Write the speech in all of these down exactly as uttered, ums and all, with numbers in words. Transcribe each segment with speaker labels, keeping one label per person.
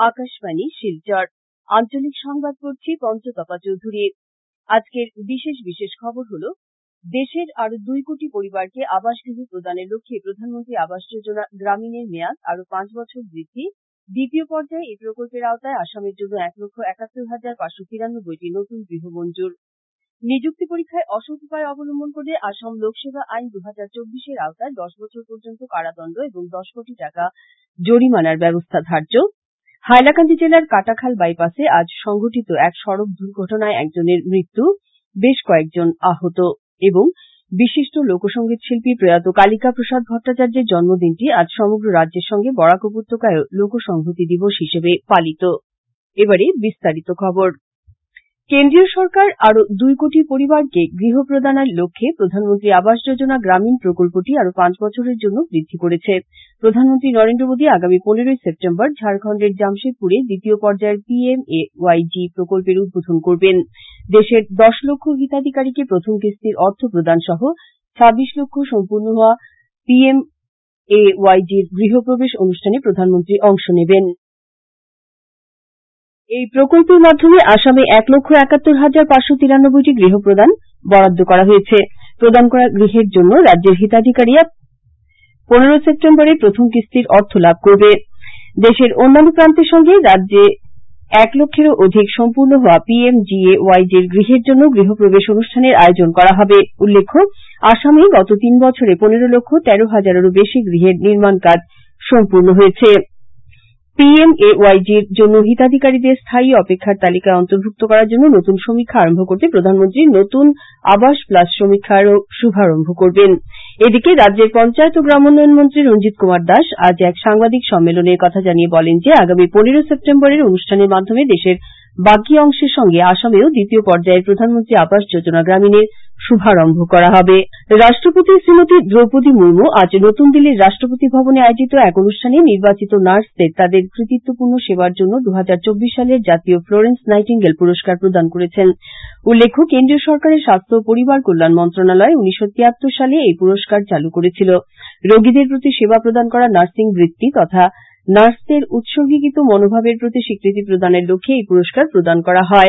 Speaker 1: আকাশবাণী শিলচর আঞ্চলিক সংবাদ পড়ছি পঞ্চতপা চৌধুরী। আজকের বিশেষ বিশেষ খবর হলো দেশের আরো দুই কোটি পরিবারকে আবাস গৃহ প্রদানের লক্ষ্যে প্রধানমন্ত্রী আবাস যোজনা গ্রামীণের মেয়াদ আরো পাঁচ বছর বৃদ্ধি। দ্বিতীয় পর্যায়ে এই প্রকল্পের আওতায় আসামের জন্য এক লক্ষ একাত্তর হাজার পাঁচশো তিরানব্বইটি নতুন গৃহ মঞ্জুর। নিযুক্তি পরীক্ষায় অসৎ উপায় অবলম্বন করলে আসাম লোকসেবা আইন দু হাজার চব্বিশের আওতায় দশ বছর পর্যন্ত কারাদণ্ড এবং দশ কোটি টাকা জরিমানার ব্যবস্থা ধার্য। হাইলাকান্দি জেলার কাটাখাল বাইপাসে আজ সংঘটিত এক সড়ক দুর্ঘটনায় একজনের মৃত্যু, বেশ কয়েকজন আহত এবং বিশিষ্ট লোকসঙ্গীত শিল্পী প্রয়াত কালিকা প্রসাদ ভট্টাচার্যের জন্মদিনটি আজ সমগ্র রাজ্যের সঙ্গে বরাক উপত্যকায়ও লোকসংহতি দিবস হিসেবে পালিত। এবারে বিস্তারিত খবর। কেন্দ্রীয় সরকার আরো দুই কোটি পরিবারকে গৃহ প্রদানের লক্ষ্যে প্রধানমন্ত্রী আবাস যোজনা গ্রামীণ প্রকল্পটি আরো পাঁচ বছরের জন্য বৃদ্ধি করেছে। প্রধানমন্ত্রী নরেন্দ্র মোদী আগামী পনেরোই সেপ্টেম্বর ঝাড়খণ্ডের জামশেদপুরে দ্বিতীয় পর্যায়ের P M A Y G প্রকল্পের উদ্বোধন করবেন। দেশের দশ লক্ষ হিতাধিকারীকে প্রথম কিস্তির অর্থ প্রদান সহ ছাব্বিশ লক্ষ সম্পূর্ণ হওয়া পি এম এ ওয়াই জির গৃহপ্রবেশ অনুষ্ঠানে প্রধানমন্ত্রী অংশ নেবেন। এই প্রকল্পের মাধ্যমে আসামে এক লক্ষ একাত্তর হাজার পাঁচশো তিরানব্বইটি গৃহ প্রদান বরাদ্দ করা হয়েছে। প্রদান করা গৃহের জন্য রাজ্যের হিতাধিকারীরা পনেরো সেপ্টেম্বরে প্রথম কিস্তির অর্থ লাভ করবে। দেশের অন্যান্য প্রান্তের সঙ্গে রাজ্যে এক লক্ষেরও অধিক সম্পূর্ণ হওয়া P M G A Y জির গৃহের জন্য গৃহপ্রবেশ অনুষ্ঠানের আয়োজন করা হবে। উল্লেখ্য, আসামে গত তিন বছরে পনেরো লক্ষ তেরো হাজারেরও বেশি গৃহের নির্মাণ কাজ সম্পূর্ণ হয়েছে। পি এম এ ওয়াই জির জন্য হিতাধিকারীদের স্থায়ী অপেক্ষার তালিকায় অন্তর্ভুক্ত করার জন্য নতুন সমীক্ষা আরম্ভ করতে প্রধানমন্ত্রী নতুন আবাস প্লাস সমীক্ষারও শুভারম্ভ করবেন। এদিকে রাজ্যের পঞ্চায়েত ও গ্রামোন্নয়ন মন্ত্রী রঞ্জিত কুমার দাস আজ এক সাংবাদিক সম্মেলনে কথা জানিয়ে বলেন যে আগামী পনেরো সেপ্টেম্বরের অনুষ্ঠানের মাধ্যমে দেশের বাকি অংশের সঙ্গে আসামেও দ্বিতীয় পর্যায়ের প্রধানমন্ত্রী আবাস যোজনা গ্রামীণের শুভারম্ভ করা হবে। রাষ্ট্রপতি শ্রীমতী দ্রৌপদী মুর্মু আজ নতুন দিল্লির রাষ্ট্রপতি ভবনে আয়োজিত এক অনুষ্ঠানে নির্বাচিত নার্সদের তাদের কৃতিত্বপূর্ণ সেবার জন্য দু হাজার চব্বিশ সালের জাতীয় ফ্লোরেন্স নাইটিঙ্গেল পুরস্কার প্রদান করেছেন। উল্লেখ্য, কেন্দ্রীয় সরকারের স্বাস্থ্য ও পরিবার কল্যাণ মন্ত্রণালয় উনিশশো তিয়াত্তর সালে এই পুরস্কার চালু করেছিল। রোগীদের প্রতি সেবা প্রদান করা নার্সিং বৃত্তি তথা নার্সদের উৎসর্গীকৃত মনোভাবের প্রতি স্বীকৃতি প্রদানের লক্ষ্যে এই পুরস্কার প্রদান করা হয়।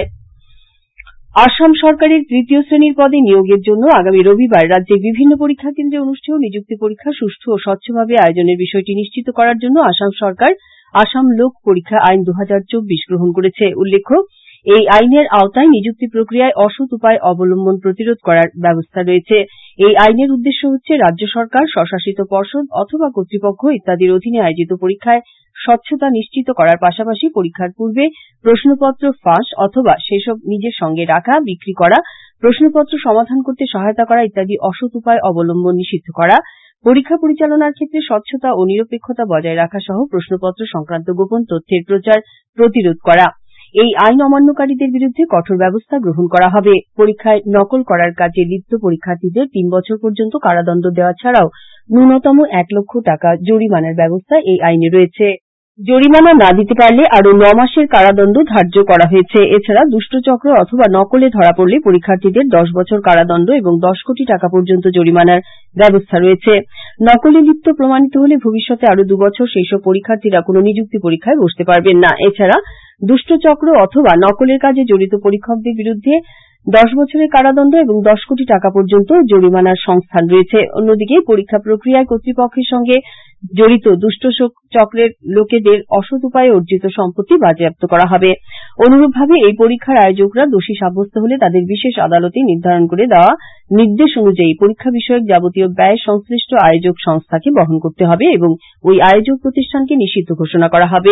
Speaker 1: আসাম সরকারের তৃতীয় শ্রেণীর পদে নিয়োগের জন্য আগামী রবিবার রাজ্যের বিভিন্ন পরীক্ষা কেন্দ্রে অনুষ্ঠেয় নিযুক্তি পরীক্ষা সুষ্ঠু ও স্বচ্ছভাবে আয়োজনের বিষয়টি নিশ্চিত করার জন্য আসাম সরকার আসাম লোক পরীক্ষা আইন দু হাজার চব্বিশ গ্রহণ করেছে। উল্লেখ্য, এই আইনের আওতায় নিযুক্তি প্রক্রিয়ায় অসৎ উপায় অবলম্বন প্রতিরোধ করার ব্যবস্থা রয়েছে। এই আইনের উদ্দেশ্য হচ্ছে রাজ্য সরকার, স্বশাসিত পর্ষদ অথবা কর্তৃপক্ষ ইত্যাদির অধীনে আয়োজিত পরীক্ষায় স্বচ্ছতা নিশ্চিত করার পাশাপাশি পরীক্ষার পূর্বে প্রশ্নপত্র ফাঁস অথবা সেসব নিজের সঙ্গে রাখা, বিক্রি করা, প্রশ্নপত্র সমাধান করতে সহায়তা করা ইত্যাদি অসৎ উপায় অবলম্বন নিষিদ্ধ করা, পরীক্ষা পরিচালনার ক্ষেত্রে স্বচ্ছতা ও নিরপেক্ষতা বজায় রাখা সহ প্রশ্নপত্র সংক্রান্ত গোপন তথ্যের প্রচার প্রতিরোধ করা। এই আইন অমান্যকারীদের বিরুদ্ধে কঠোর ব্যবস্থা গ্রহণ করা হবে। পরীক্ষায় নকল করার কাজে লিপ্ত পরীক্ষার্থীদের তিন বছর পর্যন্ত কারাদণ্ড দেওয়া ছাড়াও ন্যূনতম এক লক্ষ টাকা জরিমানার ব্যবস্থা এই আইনে রয়েছে। জরিমানা না দিতে পারলে আরো ন মাসের কারাদণ্ড ধার্য করা হয়েছে। এছাড়া দুষ্টচক্র অথবা নকলে ধরা পড়লে পরীক্ষার্থীদের দশ বছর কারাদণ্ড এবং দশ কোটি টাকা পর্যন্ত জরিমানার ব্যবস্থা রয়েছে। নকলে লিপ্ত প্রমাণিত হলে ভবিষ্যতে আরো দুবছর সেইসব পরীক্ষার্থীরা কোন নিযুক্তি পরীক্ষায় বসতে পারবেন না। এছাড়া দুষ্টচক্র অথবা নকলের কাজে জড়িত পরীক্ষকদের বিরুদ্ধে দশ বছরের কারাদণ্ড এবং দশ কোটি টাকা পর্যন্ত জরিমানার সংস্থান রয়েছে। অন্যদিকে পরীক্ষা প্রক্রিয়ায় কর্তৃপক্ষের সঙ্গে জড়িত দুষ্ট চক্রের লোকেদের অসৎ উপায়ে অর্জিত সম্পত্তি বাজেয়াপ্ত করা হবে। অনুরূপভাবে এই পরীক্ষার আয়োজকরা দোষী সাব্যস্ত হলে তাদের বিশেষ আদালতে নির্ধারণ করে দেওয়া নির্দেশ অনুযায়ী পরীক্ষা বিষয়ক যাবতীয় ব্যয় সংশ্লিষ্ট আয়োজক সংস্থাকে বহন করতে হবে এবং ওই আয়োজক প্রতিষ্ঠানকে নিষিদ্ধ ঘোষণা করা হবে।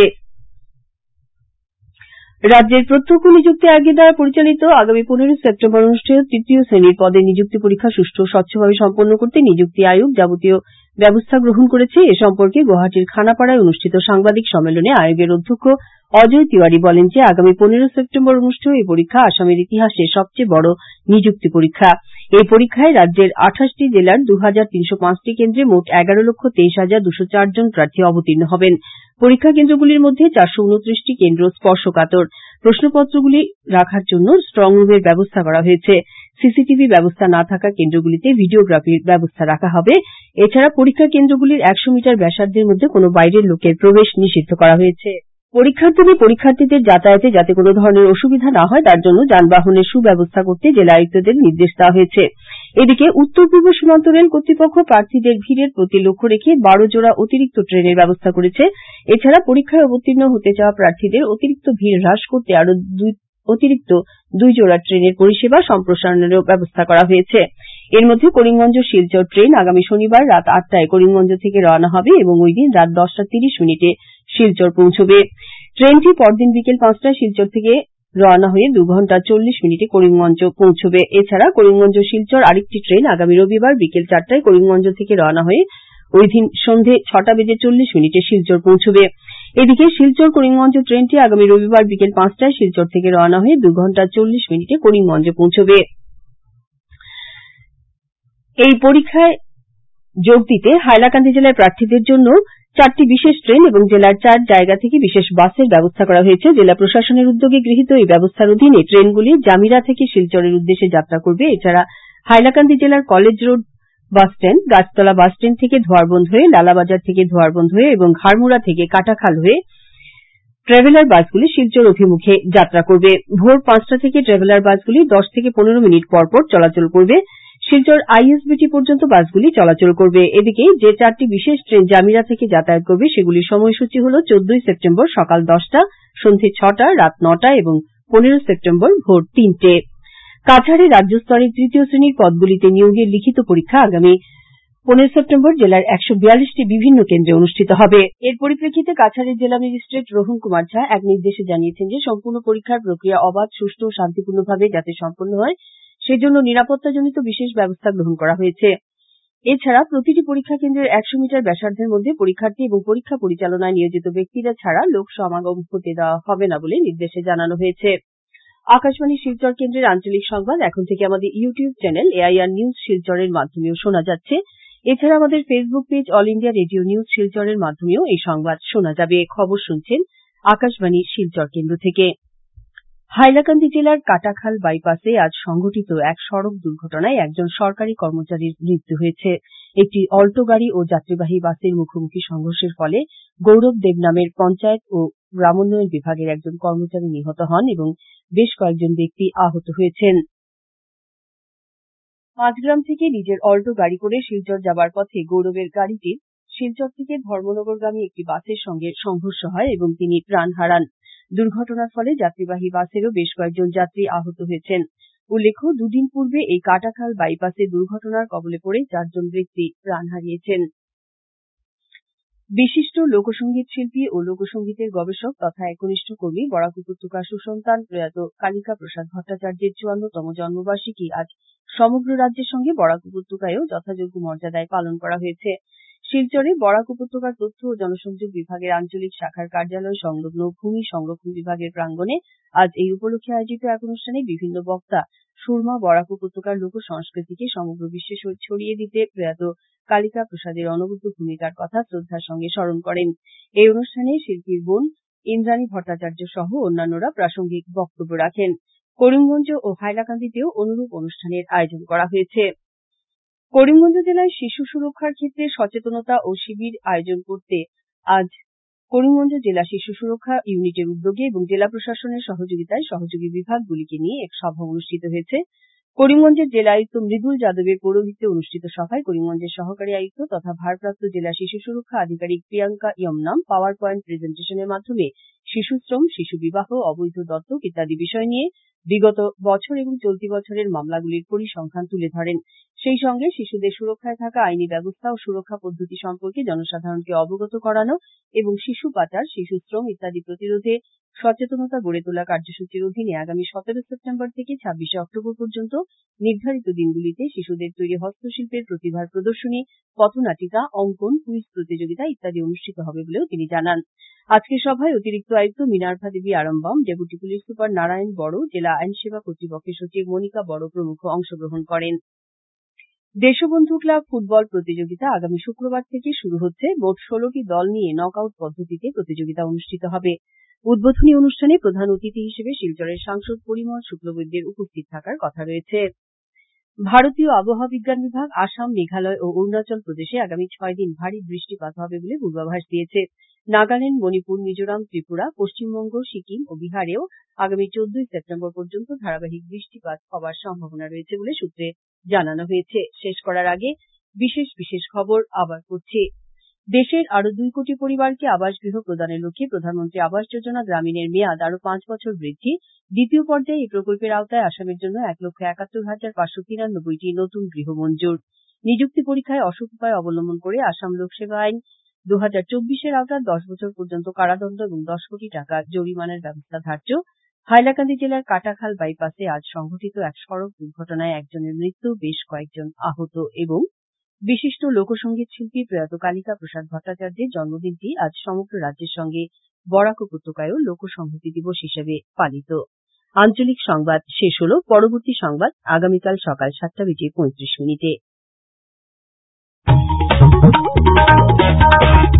Speaker 1: রাজ্যের প্রত্যক্ষ নিযুক্তি আয়োগের দ্বারা পরিচালিত আগামী পনেরো সেপ্টেম্বর অনুষ্ঠেয় তৃতীয় শ্রেণীর পদে নিযুক্তি পরীক্ষা সুষ্ঠু ও স্বচ্ছভাবে সম্পন্ন করতে নিযুক্তি আয়োগ যাবতীয় ব্যবস্থা গ্রহণ করেছে। এ সম্পর্কে গুয়াহাটির খানাপাড়ায় অনুষ্ঠিত সাংবাদিক সম্মেলনে আয়োগের অধ্যক্ষ অজয় তিওয়ারি বলেন যে আগামী পনেরো সেপ্টেম্বর অনুষ্ঠেয় এই পরীক্ষা আসামের ইতিহাসে সবচেয়ে বড় নিযুক্তি পরীক্ষা। এই পরীক্ষায় রাজ্যের আঠাশটি জেলার দু হাজার তিনশো পাঁচটি কেন্দ্রে মোট এগারো লক্ষ তেইশ হাজার দুশো চার জন প্রার্থী অবতীর্ণ হবেন। পরীক্ষা কেন্দ্রগুলির মধ্যে চারশো উনত্রিশটি কেন্দ্র স্পর্শকাতর। প্রশ্নপত্রগুলি রাখার জন্য স্ট্রং রুমের ব্যবস্থা করা হয়েছে। সিসিটিভি ব্যবস্থা না থাকা কেন্দ্রগুলিতে ভিডিওগ্রাফির ব্যবস্থা রাখা হবে। এছাড়া পরীক্ষা কেন্দ্রগুলির একশো মিটার ব্যাসার্ধের মধ্যে কোন বাইরের লোকের প্রবেশ নিষিদ্ধ করা হয়েছে। পরীক্ষার দিনে পরীক্ষার্থীদের যাতায়াতে যাতে কোনো ধরনের অসুবিধা না হয় তার জন্য যানবাহনের সুব্যবস্থা করতে জেলা আয়ুক্তদের নির্দেশ দেওয়া হয়েছে। এদিকে উত্তর পূর্ব সীমান্ত রেল কর্তৃপক্ষ প্রার্থীদের ভিড়ের প্রতি লক্ষ্য রেখে বারো জোড়া অতিরিক্ত ট্রেনের ব্যবস্থা করেছে। এছাড়া পরীক্ষায় অবতীর্ণ হতে চাওয়া প্রার্থীদের অতিরিক্ত ভিড় হ্রাস করতে আরো দুই অতিরিক্ত দুই জোড়া ট্রেনের পরিষেবা সম্প্রসারণেরও ব্যবস্থা করা হয়েছে। এর মধ্যে করিমগঞ্জ শিলচর ট্রেন আগামী শনিবার রাত আটটায় করিমগঞ্জ থেকে রওনা হবে এবং ঐদিন রাত দশটা তিরিশ মিনিটে শিলচর পৌঁছবে। ট্রেনটি পরদিন বিকেল পাঁচটায় শিলচর থেকে রওনা হয়ে দু ঘন্টা চল্লিশ মিনিটে করিমগঞ্জ পৌঁছবে। এছাড়া করিমগঞ্জ শিলচর আরেকটি ট্রেন আগামী রবিবার বিকেল চারটায় করিমগঞ্জ থেকে রওনা হয়ে ঐদিন সন্ধে ছটা বেজে চল্লিশ মিনিটে শিলচর পৌঁছবে। এদিকে শিলচর করিমগঞ্জ ট্রেনটি আগামী রবিবার বিকেল পাঁচটায় শিলচর থেকে রওনা হয়ে দু ঘন্টা চল্লিশ মিনিটে করিমগঞ্জ পৌঁছবে। এই পরীক্ষায় যোগ দিতে হাইলাকান্দি জেলার প্রার্থীদের জন্য চারটি বিশেষ ট্রেন এবং জেলার চার জায়গা থেকে বিশেষ বাসের ব্যবস্থা করা হয়েছে। জেলা প্রশাসনের উদ্যোগে গৃহীত এই ব্যবস্থার অধীনে ট্রেনগুলি জামিরা থেকে শিলচরের উদ্দেশ্যে যাত্রা করবে। এছাড়া হাইলাকান্দি জেলার college road bus stand, Gachhtala bus stand থেকে ধোয়ারবন্দ হয়ে, লালাবাজার থেকে ধোয়ারবন্দ হয়ে এবং ঘাড়মুড়া থেকে কাটাখাল হয়ে ট্রেভেলার বাসগুলি শিলচর অভিমুখে যাত্রা করবে। ভোর পাঁচটা থেকে ট্রেভেলার বাসগুলি দশ থেকে পনেরো মিনিট পর পর চলাচল করবে। শিলচর আইএসবিটি পর্যন্ত বাসগুলি চলাচল করবে। এদিকে যে চারটি বিশেষ ট্রেন জামিরা থেকে যাতায়াত করবে সেগুলির সময়সূচি হল চোদ্দই সেপ্টেম্বর সকাল দশটা, সন্ধে ছটা, রাত নটা এবং পনেরো সেপ্টেম্বর ভোর তিনটে। কাছাড়ে রাজ্য স্তরের তৃতীয় শ্রেণীর পদগুলিতে নিয়োগের লিখিত পরীক্ষা আগামী পনেরো সেপ্টেম্বর জেলার একশো বিয়াল্লিশটি বিভিন্ন কেন্দ্রে অনুষ্ঠিত হবে। এর পরিপ্রেক্ষিতে কাছাড়ের জেলা ম্যাজিস্ট্রেট রোহন কুমার ঝা এক নির্দেশে জানিয়েছেন যে সম্পূর্ণ পরীক্ষার প্রক্রিয়া অবাধ, সুষ্ঠু ও শান্তিপূর্ণভাবে যাতে সম্পন্ন হয় সেজন্য নিরাপত্তাজনিত বিশেষ ব্যবস্থা গ্রহণ করা হয়েছে। এছাড়া প্রতিটি পরীক্ষা কেন্দ্রের একশো মিটার ব্যাসার্ধের মধ্যে পরীক্ষার্থী এবং পরীক্ষা পরিচালনায় নিয়োজিত ব্যক্তিরা ছাড়া লোক সমাগম হতে দেওয়া হবে না বলে নির্দেশে জানানো হয়েছে। আকাশবাণী শিলচর কেন্দ্রের আঞ্চলিক সংবাদ এখন থেকে আমাদের ইউটিউব চ্যানেল এআইআর নিউজ শিলচরের মাধ্যমেও শোনা যাচ্ছে। এছাড়া আমাদের Facebook page all India radio news শিলচরের মাধ্যমেও এই সংবাদ শোনা যাবে। খবর শুনছেন আকাশবাণী শিলচর কেন্দ্র থেকে। হাইলাকান্দি জেলার কাটাখাল বাইপাসে আজ সংঘটিত এক সড়ক দুর্ঘটনায় একজন সরকারি কর্মচারীর মৃত্যু হয়েছে। একটি অল্টো গাড়ি ও যাত্রীবাহী বাসের মুখোমুখি সংঘর্ষের ফলে গৌরব দেব নামের পঞ্চায়েত ও গ্রামোন্নয়ন বিভাগের একজন কর্মচারী নিহত হন এবং বেশ কয়েকজন ব্যক্তি আহত হয়েছেন। পাঁচগ্রাম থেকে নিজের অল্টো গাড়ি করে শিলচর যাবার পথে গৌরবের গাড়িটি শিলচর থেকে ধর্মনগরগামী একটি বাসের সঙ্গে সংঘর্ষ হয় এবং তিনি প্রাণ হারান। দুর্ঘটনার ফলে যাত্রীবাহী বাসেরও বেশ কয়েকজন যাত্রী আহত হয়েছেন। উল্লেখ্য, দুদিন পূর্বে এই কাটাখাল বাইপাসে দুর্ঘটনার কবলে পড়ে চারজন ব্যক্তি প্রাণ হারিয়েছেন। বিশিষ্ট লোকসঙ্গীত শিল্পী ও লোকসঙ্গীতের গবেষক তথা একনিষ্ঠ কর্মী বরাক উপত্যকা সুসন্তান প্রয়াত কালিকা প্রসাদ ভট্টাচার্যের চুয়ান্নতম জন্মবার্ষিকী আজ সমগ্র রাজ্যের সঙ্গে বরাক উপত্যকায়ও যথাযোগ্য মর্যাদায় পালন করা হয়েছে। শিলচরে বরাক উপত্যকার তথ্য ও জনসংযোগ বিভাগের আঞ্চলিক শাখার কার্যালয় সংলগ্ন ভূমি সংরক্ষণ বিভাগের প্রাঙ্গণে আজ এই উপলক্ষে আয়োজিত এক অনুষ্ঠানে বিভিন্ন বক্তা সুরমা বরাক উপত্যকার লোক সংস্কৃতিকে সমগ্র বিশ্বে ছড়িয়ে দিতে প্রয়াত কালিকা প্রসাদের অনবদ্য ভূমিকার কথা শ্রদ্ধার সঙ্গে স্মরণ করেন। এই অনুষ্ঠানে শিল্পীর বোন ইন্দ্রাণী ভট্টাচার্য সহ অন্যান্যরা প্রাসঙ্গিক বক্তব্য রাখেন। করিমগঞ্জ ও হাইলাকান্দিতেও অনুরূপ অনুষ্ঠানের আয়োজন করা হয়েছে। করিমগঞ্জ জেলায় শিশু সুরক্ষার ক্ষেত্রে সচেতনতা ও শিবির আয়োজন করতে আজ করিমগঞ্জ জেলা শিশু সুরক্ষা ইউনিটের উদ্যোগে এবং জেলা প্রশাসনের সহযোগিতায় সহযোগী বিভাগগুলিকে নিয়ে এক সভা অনুষ্ঠিত হয়েছে। করিমগঞ্জের জেলা আয়ুক্ত মৃদুল যাদবের পৌরহিত্যে অনুষ্ঠিত সভায় করিমগঞ্জের সহকারী আয়ুক্ত তথা ভারপ্রাপ্ত জেলা শিশু সুরক্ষা আধিকারিক প্রিয়াঙ্কা ইয়মনাম পাওয়ার পয়েন্ট প্রেজেন্টেশনের মাধ্যমে শিশুশ্রম, শিশু বিবাহ, অবৈধ দত্তক ইত্যাদি বিষয় নিয়ে বিগত বছর এবং চলতি বছরের মামলাগুলির পরিসংখ্যান তুলে ধরেন। সেই সঙ্গে শিশুদের সুরক্ষায় থাকা আইনি ব্যবস্থা ও সুরক্ষা পদ্ধতি সম্পর্কে জনসাধারণকে অবগত করানো এবং শিশু পাচার, শিশু শ্রম ইত্যাদি প্রতিরোধে সচেতনতা গড়ে তোলা কার্যসূচির অধীনে আগামী সতেরো সেপ্টেম্বর থেকে ছাব্বিশে অক্টোবর পর্যন্ত নির্ধারিত দিনগুলিতে শিশুদের তৈরি হস্তশিল্পের প্রতিভার প্রদর্শনী, পথনাটিকা, অঙ্কন, কুইজ প্রতিযোগিতা ইত্যাদি অনুষ্ঠিত হবে বলেও তিনি জানান। আজকের সভায় অতিরিক্ত আয়ুক্ত Minerva Devi Arambam, deputy police super Narayan Boro, জেলা আইন সেবা কর্তৃপক্ষের সচিব মনিকা বড় প্রমুখ অংশগ্রহণ করেন। দেশবন্ধু ক্লাব ফুটবল প্রতিযোগিতা আগামী শুক্রবার থেকে শুরু হচ্ছে। মোট ষোলটি দল নিয়ে নক আউট পদ্ধতিতে প্রতিযোগিতা অনুষ্ঠিত হবে। উদ্বোধনী অনুষ্ঠানে প্রধান অতিথি হিসেবে শিলচরের সাংসদ পরিমল শুক্লবৈদ্যের উপস্থিত থাকার কথা রয়েছে। ভারতীয় আবহাওয়া বিজ্ঞান বিভাগ আসাম, মেঘালয় ও অরুণাচল প্রদেশে আগামী ছয় দিন ভারী বৃষ্টিপাত হবে বলে পূর্বাভাস দিয়েছে। নাগাল্যান্ড, মণিপুর, মিজোরাম, ত্রিপুরা, পশ্চিমবঙ্গ, সিকিম ও বিহারেও আগামী চোদ্দই সেপ্টেম্বর পর্যন্ত ধারাবাহিক বৃষ্টিপাত হবার সম্ভাবনা রয়েছে বলে সূত্রে জানানো হয়েছে। শেষ করার আগে বিশেষ বিশেষ খবর আবার পড়ছি। দেশের আরো দুই কোটি পরিবারকে আবাস গৃহ প্রদানের লক্ষ্যে প্রধানমন্ত্রী আবাস যোজনা গ্রামীণের মেয়াদ আরো পাঁচ বছর বৃদ্ধি। দ্বিতীয় পর্যায়ে এই প্রকল্পের আওতায় আসামের জন্য এক লক্ষ একাত্তর হাজার পাঁচশো তিরানব্বইটি নতুন গৃহ মঞ্জুর। নিযুক্তি পরীক্ষায় অসৎ উপায় অবলম্বন করে আসাম লোকসেবা আইন দু হাজার চব্বিশের আওতায় দশ বছর পর্যন্ত কারাদণ্ড এবং দশ কোটি টাকা জরিমানার ব্যবস্থা ধার্য। হাইলাকান্দি জেলার কাটাখাল বাইপাসে আজ সংঘটিত এক সড়ক দুর্ঘটনায় একজনের মৃত্যু, বেশ কয়েকজন আহত এবং বিশিষ্ট লোকসঙ্গীত শিল্পী প্রয়াত কালিকা প্রসাদ ভট্টাচার্যের জন্মদিনটি আজ সমগ্র রাজ্যের সঙ্গে বরাক উপত্যকায়ও লোকসংহতি দিবস হিসেবে পালিত। আঞ্চলিক সংবাদ শেষ হল। পরবর্তী সংবাদ আগামীকাল সকাল সাতটা বেজে পঁয়ত্রিশ মিনিটে।